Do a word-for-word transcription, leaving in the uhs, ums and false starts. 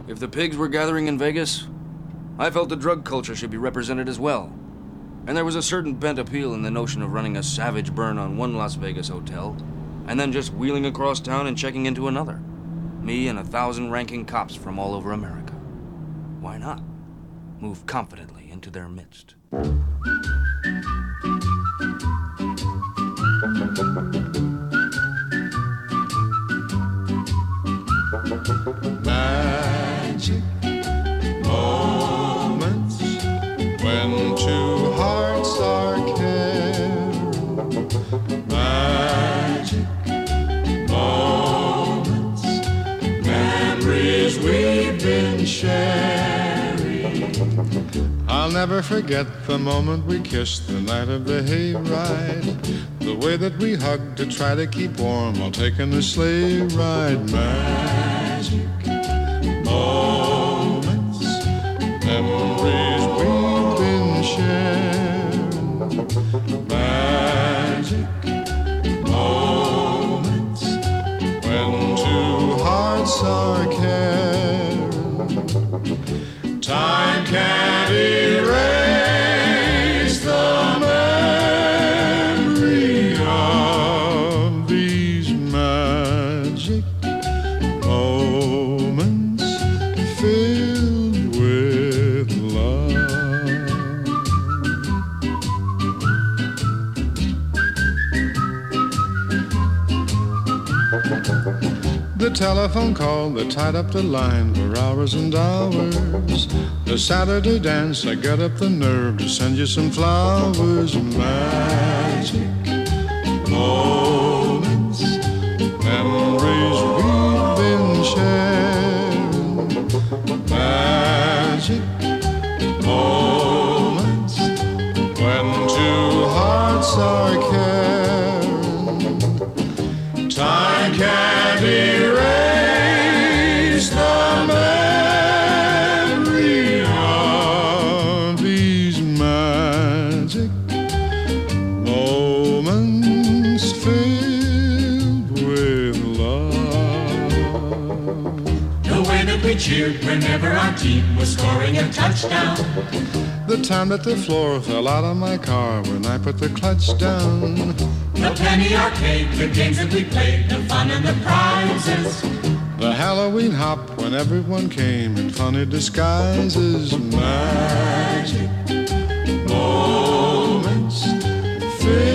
If the pigs were gathering in Vegas, I felt the drug culture should be represented as well. And there was a certain bent appeal in the notion of running a savage burn on one Las Vegas hotel and then just wheeling across town and checking into another. Me and a thousand ranking cops from all over America. Why not? Move confidently into their midst. Magic moments when two hearts are caring. Magic moments, memories we've been sharing. I'll never forget the moment we kissed the night of the hayride. The way that we hugged to try to keep warm while taking a sleigh ride. Magic moments, memories we've been sharing. Magic moments when two hearts are caring. Time can't erase the memory of these magic moments filled with love. The telephone call that tied up the line for hours and hours. The Saturday dance, I got up the nerve to send you some flowers. Magic moments, memories we've been sharing. Magic moments when two hearts are caring. Time can't erase the memory of these magic moments filled with love. The way that we cheered whenever our team was scoring a touchdown. The time that the floor fell out of my car when I put the clutch down. The penny arcade, the games that we played, the fun and the prizes. The Halloween hop when everyone came in funny disguises. Magic moments filled